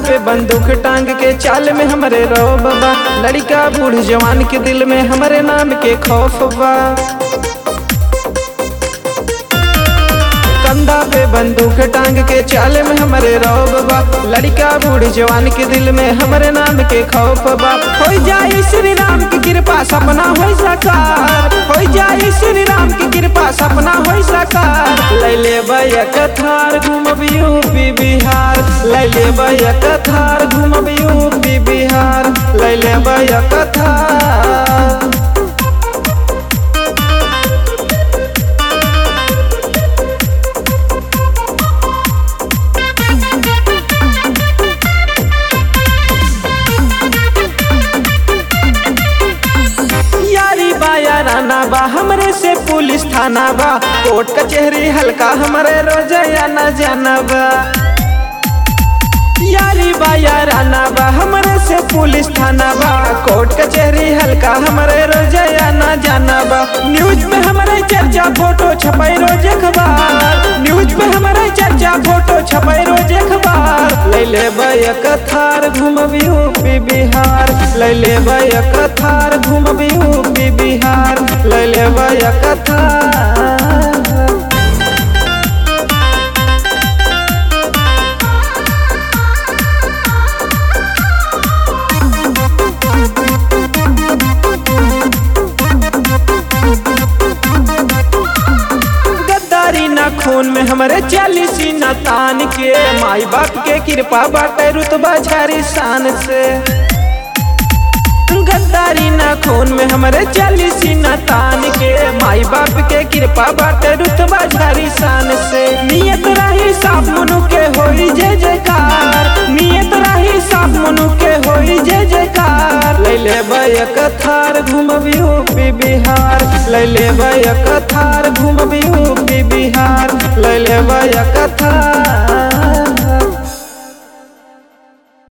पे बंदूक टांग के चाल में हमरे रौब बा। लड़का बूढ़ जवान के दिल में हमरे नाम के खौफ बा। कंधा पे बंदूक टांग के चाल में हमरे रौब बा। लड़का बूढ़ जवान के दिल में हमरे नाम के खौफ बा। हो जाए श्री राम की कृपा सपना हो साकार। हो जाए श्री राम की कृपा सपना हो साकार। लैले बैक थार घूमब यूपी बिहार। लैले बैक थार घूमब यूपी बिहार। लैले बैक थार। याराना बा हमरे से पुलिस थाना बा। कोर्ट कचहरी हल्का हमरे रोजाना न जाना बा। यारी बा याराना बा हमरे से पुलिस थाना बा। कोर्ट कचहरी हल्का हमरे रोजाना न जाना बा। न्यूज पे हमरे चर्चा फोटो छपाई रोज अखबार। न्यूज पे हमरे चर्चा फोटो छपाई रोज अखबार। लैले बैक थार घूमब यूपी बिहार। लैले बैक थार घूमब यूपी बिहार। लैले बैक थार। खून में हमरे 40 न तान के। माई बाप के कृपा बाटे रुतबा झारी शान से। गद्दारी न खून में हमरे 40 न तान के। माई बाप के कृपा बाटे रुतबा झारी शान से। नियत रही साफ मनु के होई जय जयकार। नियत रही साफ मनु के होई जय जयकार। लैले बैक थार घूमब यूपी बिहार। लैले बैक थार घूमब यूपी बिहार। लैले बैक थार।